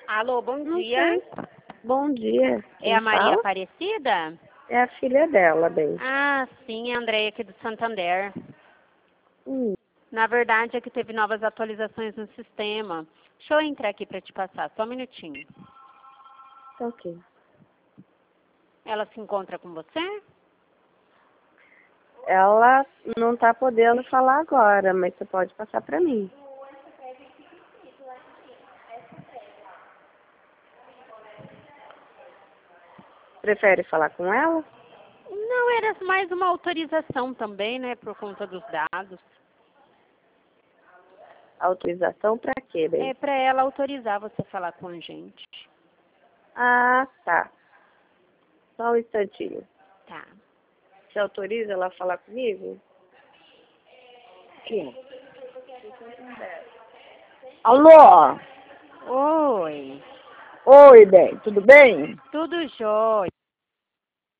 Alô, bom Não dia. sei. Bom dia. É Quem a Maria fala? Aparecida? É a filha dela, bem. Ah, sim, é a Andréia aqui do Santander. Hum, Na verdade é que teve novas atualizações no sistema. Deixa eu entrar aqui para te passar, só um minutinho. tá ok. Ela se encontra com você? Ela não tá podendo falar agora, mas você pode passar pra mim. Prefere falar com ela? Não, era mais uma autorização também, né, por conta dos dados. Autorização pra quê, bem? É para ela autorizar você falar com a gente. Ah, tá. Só um instantinho. Tá. Você autoriza ela a falar comigo? Sim. Alô? Oi, Oi, bem, tudo bem? tudo jóia.